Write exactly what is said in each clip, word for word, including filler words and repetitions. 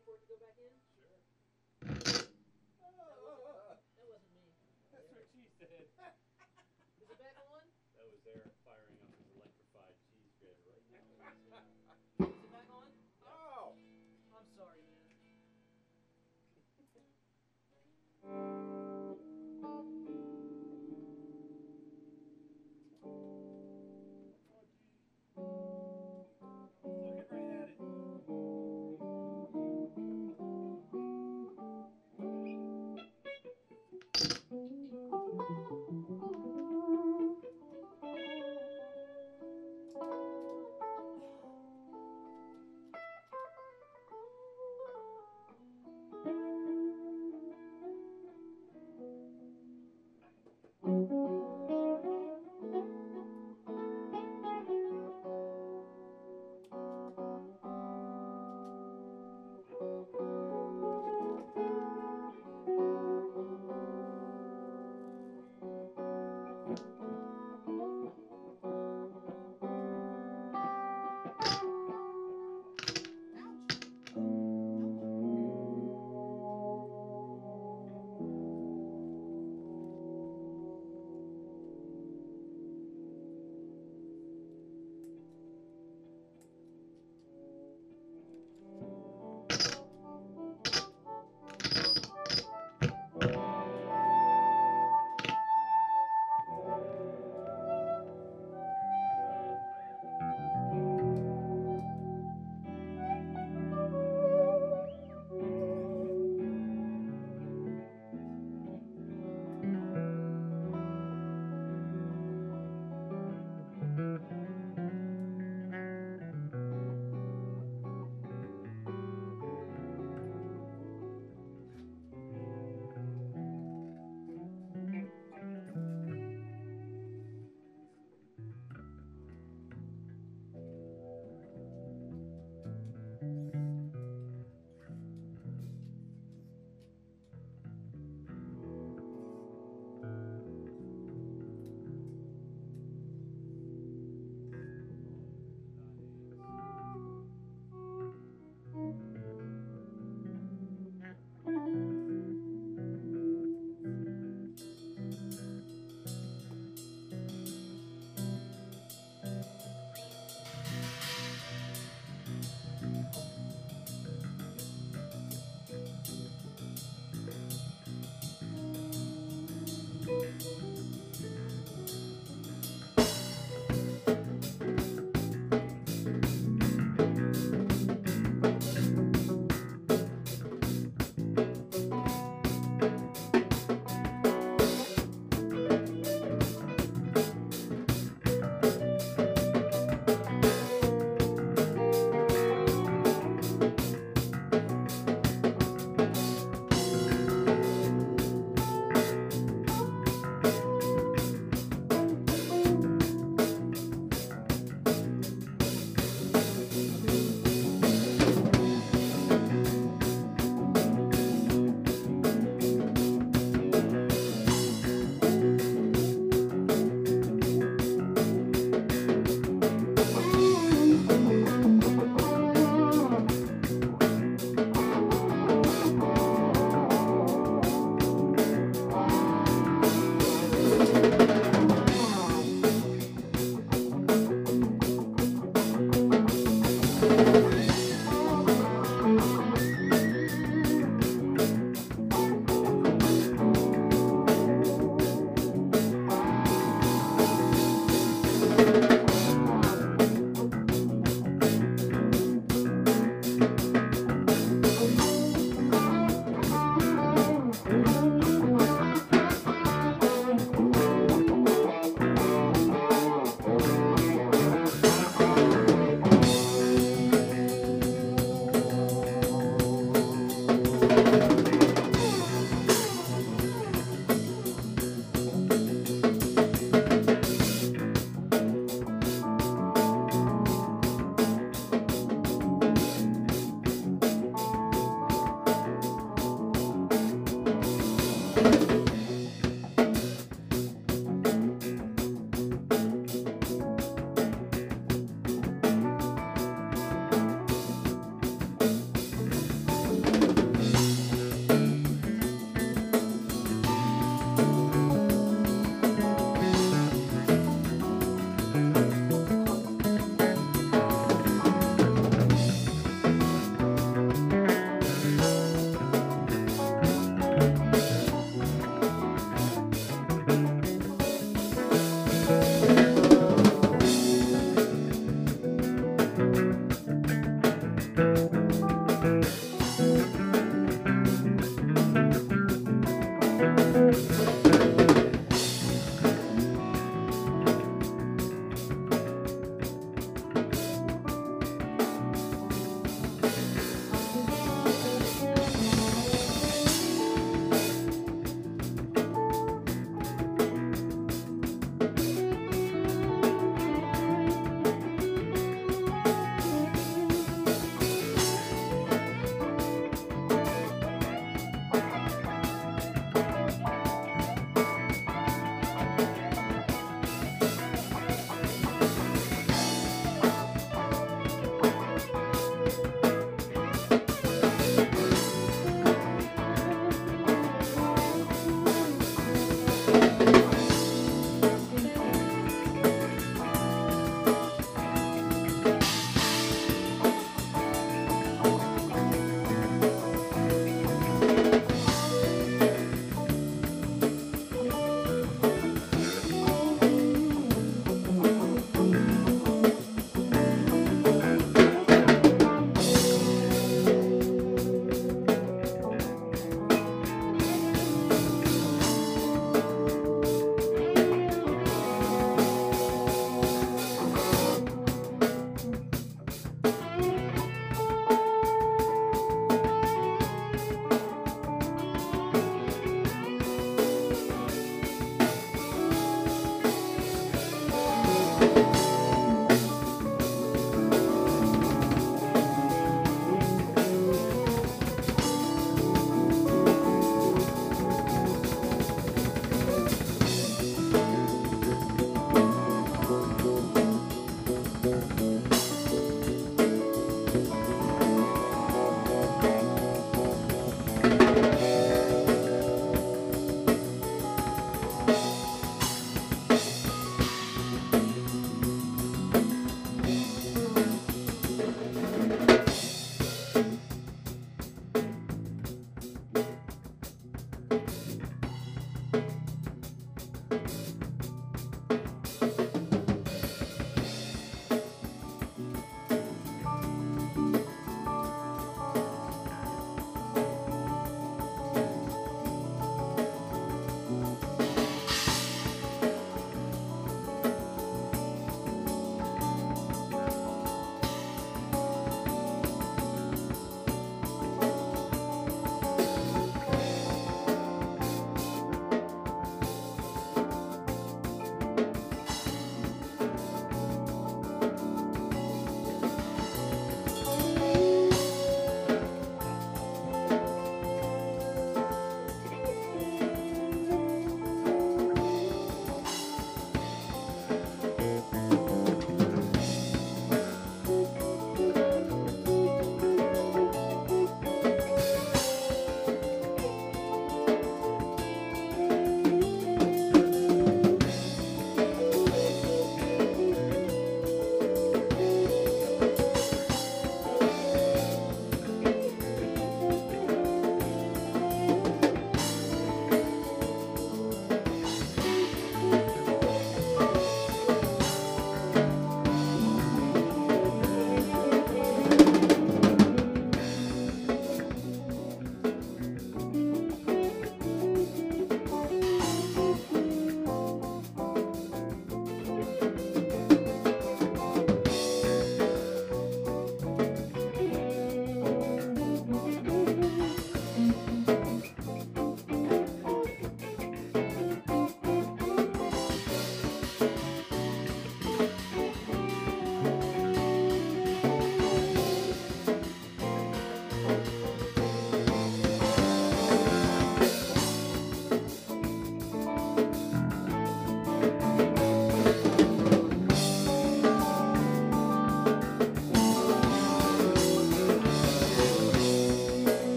for it to go back in? Sure. That wasn't, that wasn't me. That's what she said. Is it back on? That was Eric firing up his electrified cheese grater right now. Is it back on? Oh! I'm sorry, man. Looking right at it.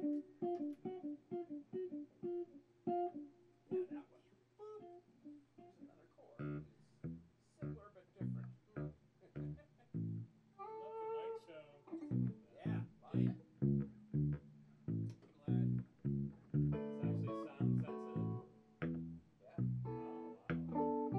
Yeah, that one. Boop. There's another chord. It's similar but different. I love the light show. Yeah, love it. Glad. It's actually sound sensitive. Yeah. Oh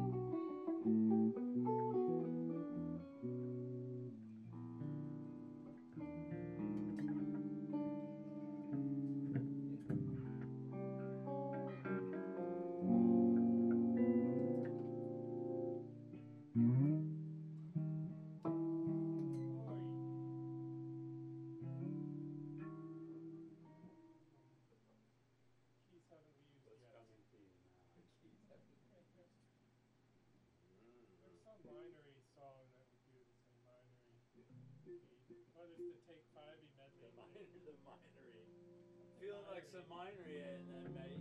Oi. Keys haven't we used What's yet? coming to you now? Keys have been used. There's some minery song that would do this in minery key. What is the Take Fivey medley? The minor, the minery. The Feeling like some minery in there, mate.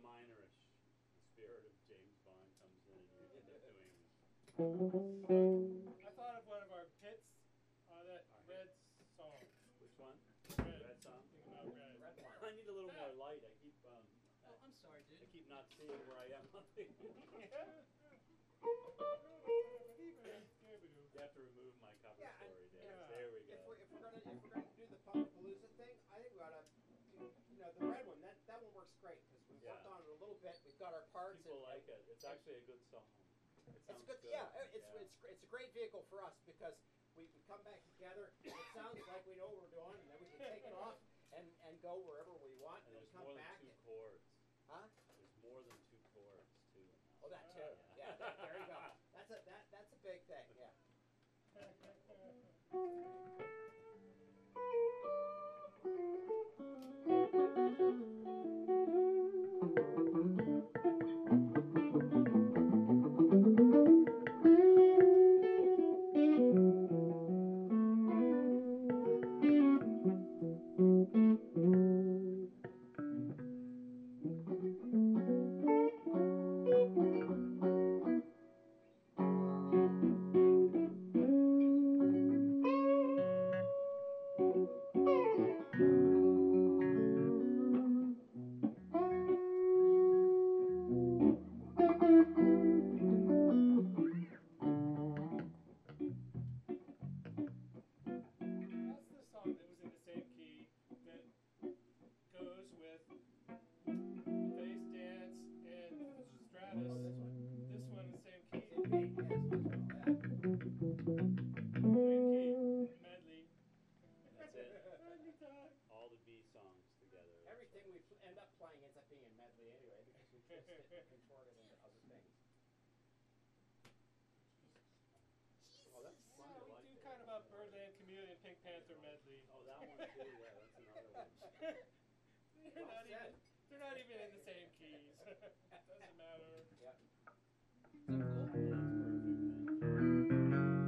minorish. The spirit of James Bond comes in and you end up doing. I thought of one of our hits, uh, that Our Red song. Which one? Red. Red song? Something about red. The red one. I need a little more light. I keep um. Oh, I'm sorry, dude. I keep not seeing where I am on the. You have to remove my cover Yeah, and- story, and, Dave. uh, There we If go. we're, if we're gonna if we're gonna do the Palooza thing, I think we ought to do, you know, the red one. That that one works great because we've Yeah. worked on it a little bit. We've got our parts. People and, like it. It's actually a good song. It It's sounds good. good. Yeah, it's Yeah. it's it's a great vehicle for us because we, we come back together. It sounds like we know what we're doing, and then we can take it off and, and go wherever we want. And And we there's come more than back. two and, chords. huh? There's more than two chords too. Oh, that too. Yeah. that- there you go. That's a that that's a big thing. Yeah. That's the song that was in the same key that goes with the bass dance and Stratus. Oh, this one. This one, the same key. Same beat, yes, as well, yeah. Same key. Medley. That's it. Medley time. All the B songs together. Everything we pl- end up playing ends up being in medley anyway because we twist it and contort it into other things. Oh, that's fun Yeah, to we like. do Dave. kind of a Birdland Chameleon Pink Panther medley. Oh, that one too. Yeah, that's another one. they're, Well not said. even, they're not even in the same keys. Doesn't matter. Yep. Is that cool? Yeah, that's perfect. Thank you.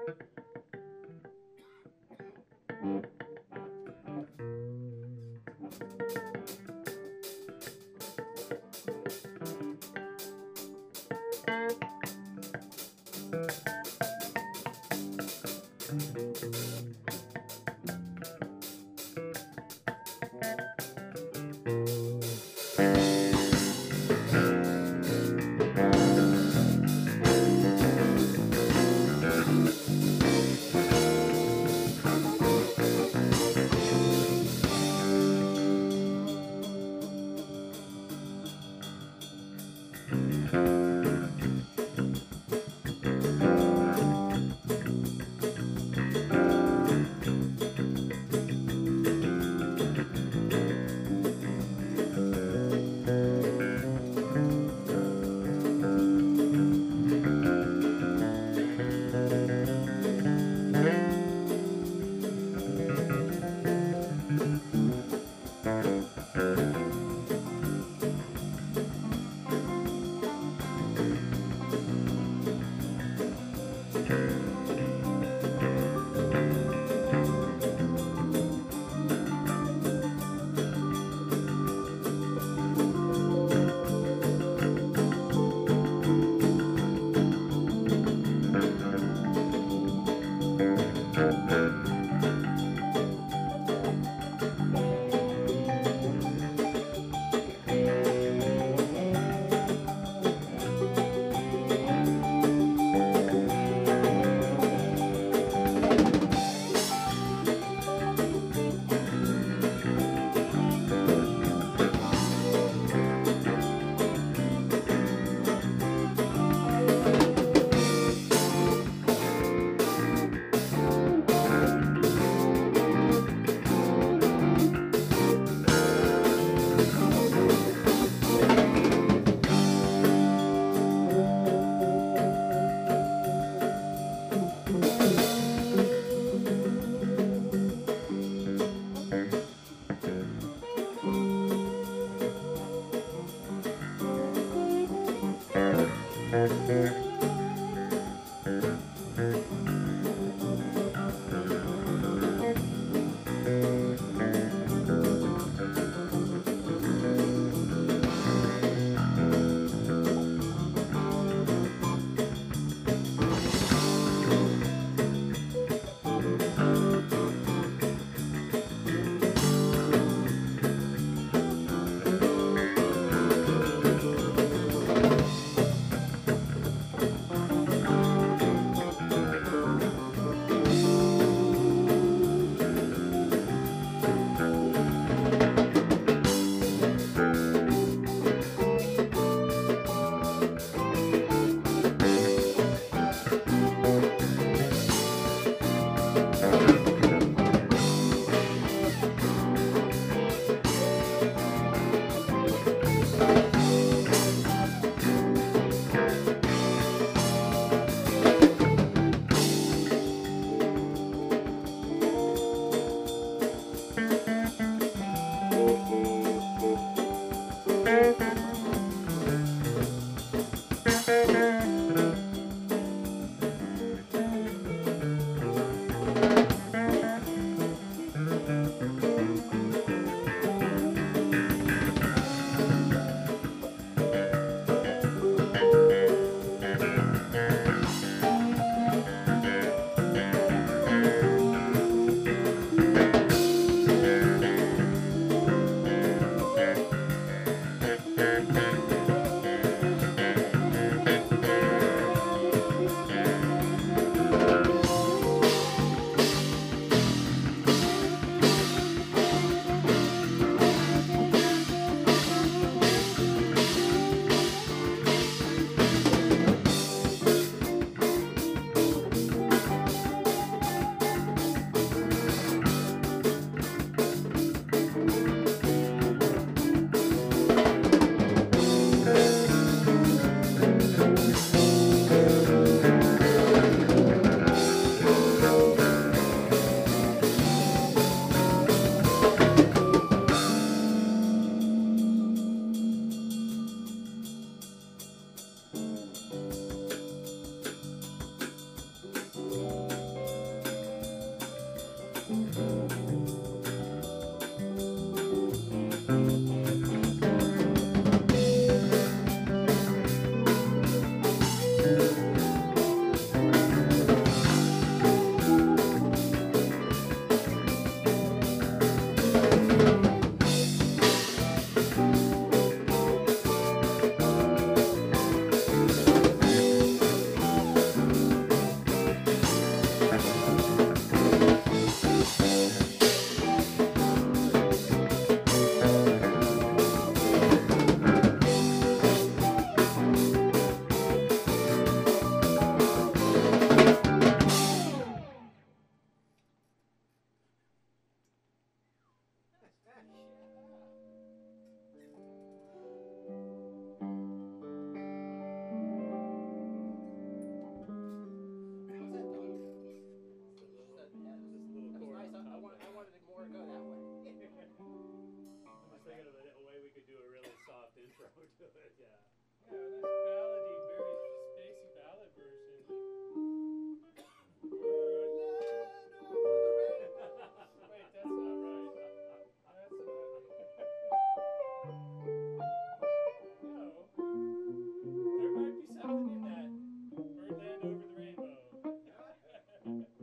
Thank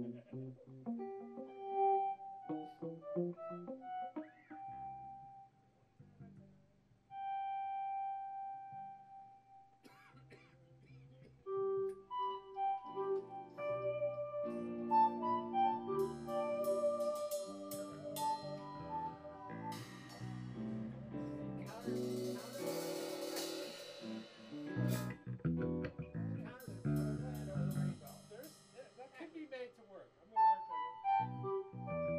There's that, that could be made to work. I'm gonna work on it.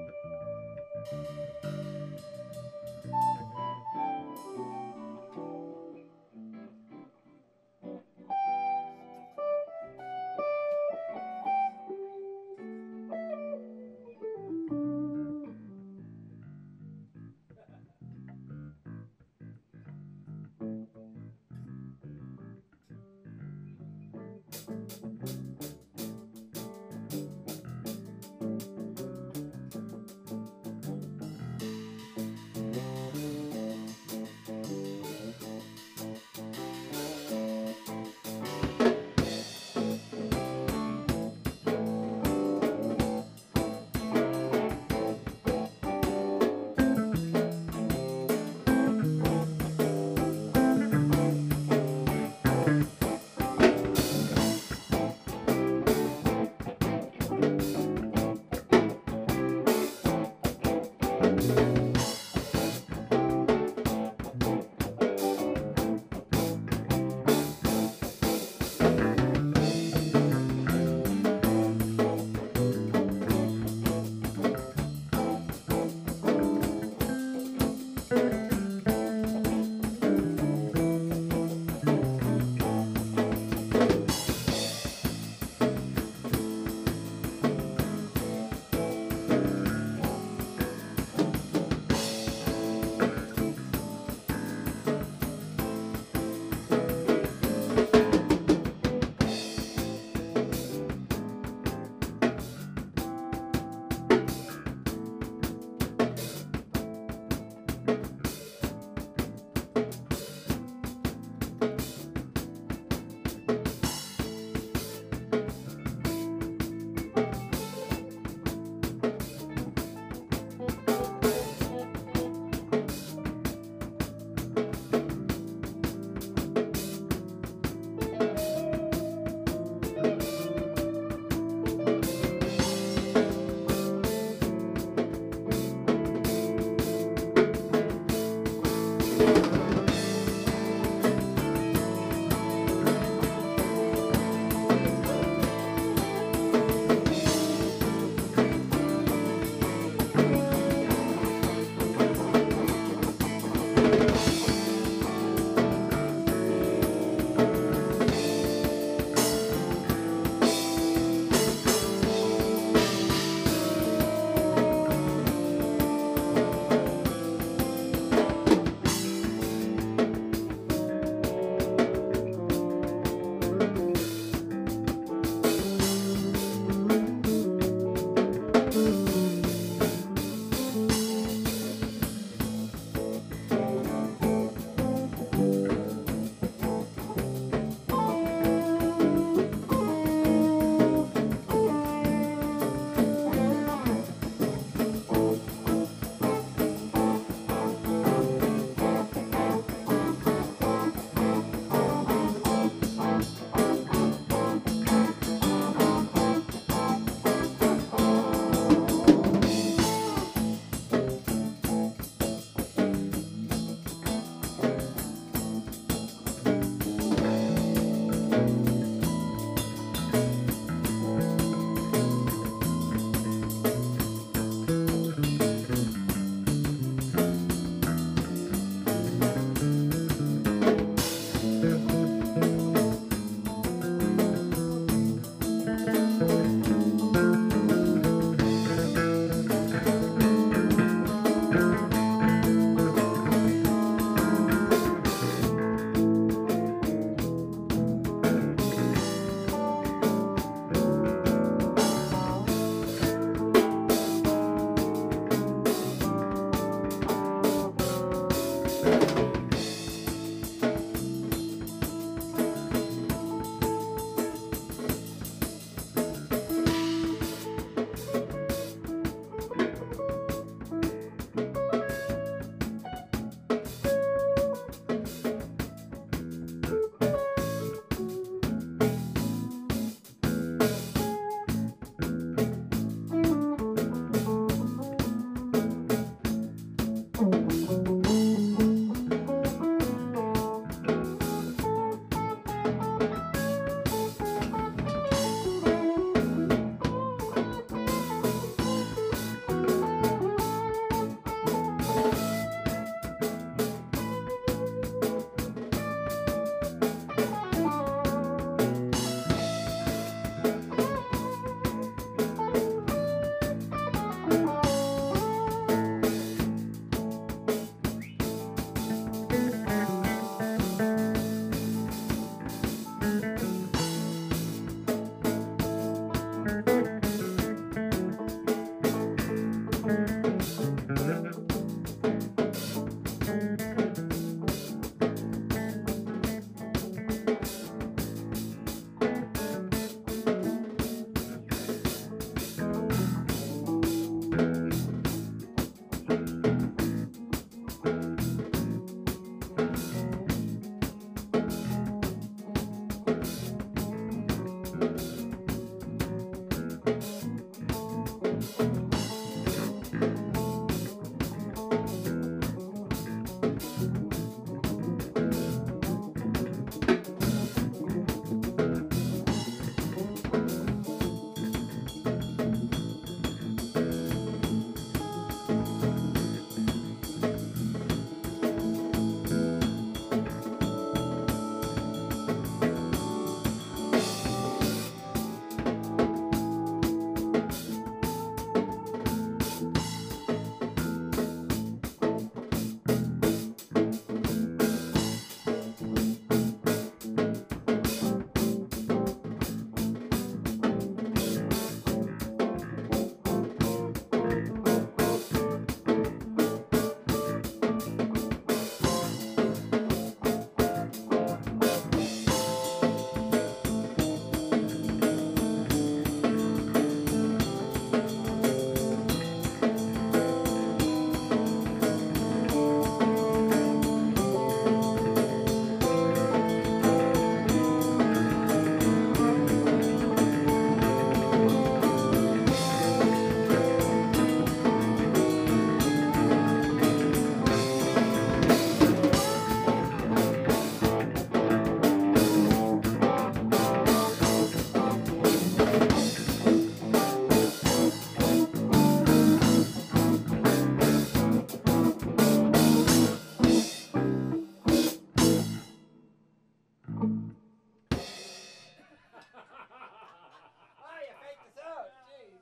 Ah, you faked us out. Jeez.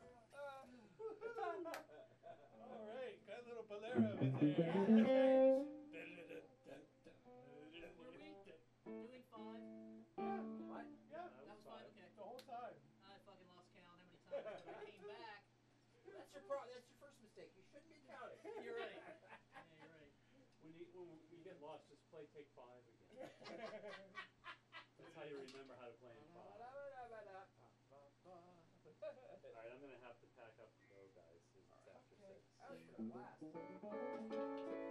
All right, got a little bolero in there. Were we doing five? What? Yeah, That was five, okay. the whole time. I fucking lost count how many times that I came back. That's your pro. That's your first mistake. You shouldn't be counting. You're right. Yeah, you're right. When you, when you get lost, just play take five again. That's how you remember how to play in five. Alright, I'm gonna have to pack up and go, guys, 'cause it's after Okay. six. That was a blast.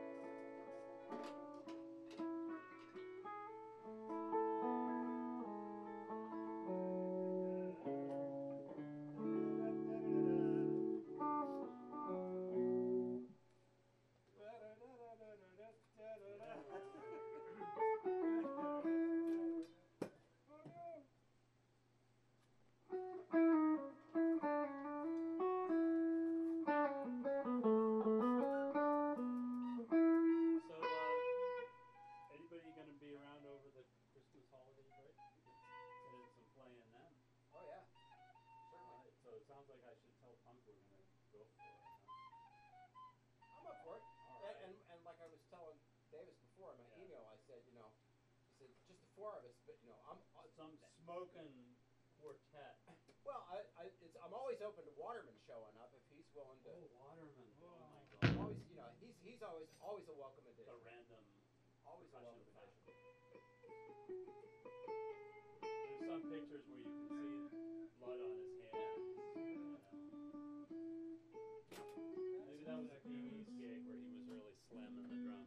So, uh, anybody gonna be around over the Christmas holiday break? We could get in some playing then. Oh yeah. Certainly. Alright, so it sounds like I should tell Punk we're gonna go for it, huh? I'm up for it. And, Alright. and and like I was telling Davis before in my Yeah. email, I said, you know, I said just the four of us, but you know, I'm uh, Some smoking quartet. well, I, I it's, I'm always open to Waterman showing up if he's willing to. Oh, Waterman. Oh my I'm god. always, you know, he's he's always always a welcome The addition. random Always a welcome percussion addition. There's some pictures where you can see blood on his hands. You know. Maybe that was a Pee Wee's gig where he was really slamming the drums.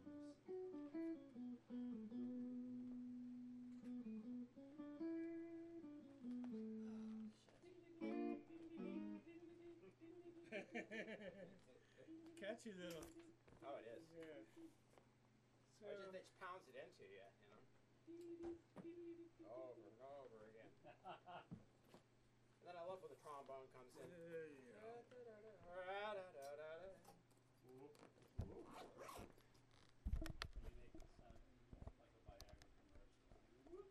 Catchy little. Oh, it is. Yeah. So, It just, it just pounds it into you, you know, over and over again. And then I love when the trombone comes in. there you go. You make it sound like a Viagra commercial.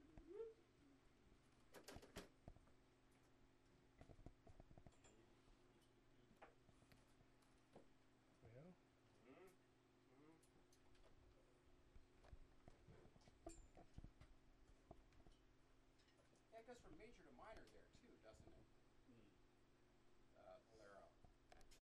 Well, Yeah, it goes from major